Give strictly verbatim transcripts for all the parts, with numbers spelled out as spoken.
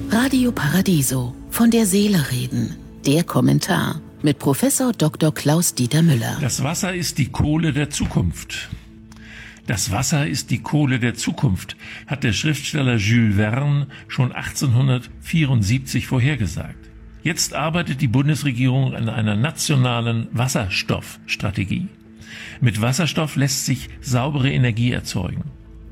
Radio Paradiso, von der Seele reden. Der Kommentar mit Professor Doktor Klaus-Dieter Müller. Das Wasser ist die Kohle der Zukunft. Das Wasser ist die Kohle der Zukunft, hat der Schriftsteller Jules Verne schon achtzehnhundertvierundsiebzig vorhergesagt. Jetzt arbeitet die Bundesregierung an einer nationalen Wasserstoffstrategie. Mit Wasserstoff lässt sich saubere Energie erzeugen.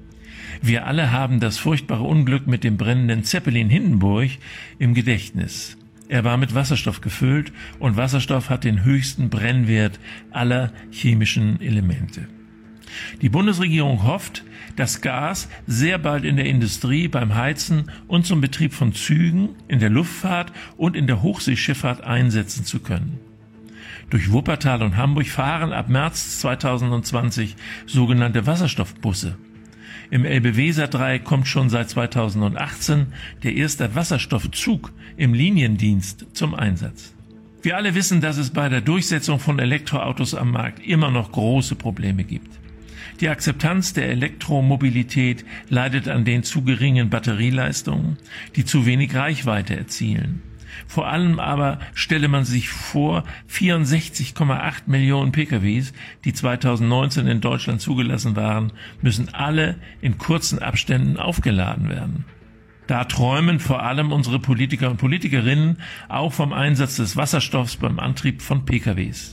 Wir alle haben das furchtbare Unglück mit dem brennenden Zeppelin Hindenburg im Gedächtnis. Er war mit Wasserstoff gefüllt und Wasserstoff hat den höchsten Brennwert aller chemischen Elemente. Die Bundesregierung hofft, das Gas sehr bald in der Industrie, beim Heizen und zum Betrieb von Zügen, in der Luftfahrt und in der Hochseeschifffahrt einsetzen zu können. Durch Wuppertal und Hamburg fahren ab März zweitausendzwanzig sogenannte Wasserstoffbusse. Im Elbe-Weser-Dreieck kommt schon seit zweitausendachtzehn der erste Wasserstoffzug im Liniendienst zum Einsatz. Wir alle wissen, dass es bei der Durchsetzung von Elektroautos am Markt immer noch große Probleme gibt. Die Akzeptanz der Elektromobilität leidet an den zu geringen Batterieleistungen, die zu wenig Reichweite erzielen. Vor allem aber stelle man sich vor, vierundsechzig Komma acht Millionen P K Ws, die zweitausendneunzehn in Deutschland zugelassen waren, müssen alle in kurzen Abständen aufgeladen werden. Da träumen vor allem unsere Politiker und Politikerinnen auch vom Einsatz des Wasserstoffs beim Antrieb von P K Ws.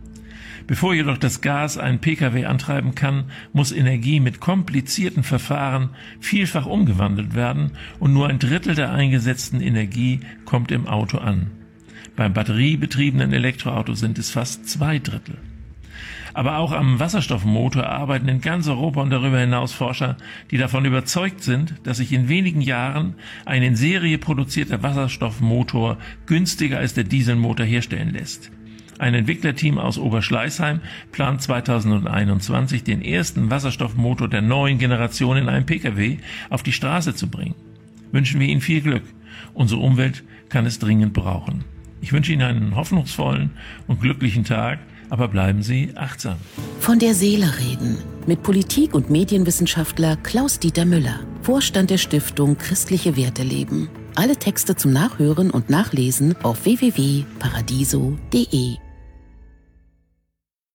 Bevor jedoch das Gas einen P K W antreiben kann, muss Energie mit komplizierten Verfahren vielfach umgewandelt werden und nur ein Drittel der eingesetzten Energie kommt im Auto an. Beim batteriebetriebenen Elektroauto sind es fast zwei Drittel. Aber auch am Wasserstoffmotor arbeiten in ganz Europa und darüber hinaus Forscher, die davon überzeugt sind, dass sich in wenigen Jahren ein in Serie produzierter Wasserstoffmotor günstiger als der Dieselmotor herstellen lässt. Ein Entwicklerteam aus Oberschleißheim plant zweitausendeinundzwanzig den ersten Wasserstoffmotor der neuen Generation in einem P K W auf die Straße zu bringen. Wünschen wir Ihnen viel Glück. Unsere Umwelt kann es dringend brauchen. Ich wünsche Ihnen einen hoffnungsvollen und glücklichen Tag, aber bleiben Sie achtsam. Von der Seele reden mit Politik- und Medienwissenschaftler Klaus-Dieter Müller, Vorstand der Stiftung Christliche Werte leben. Alle Texte zum Nachhören und Nachlesen auf w w w punkt paradiso punkt de.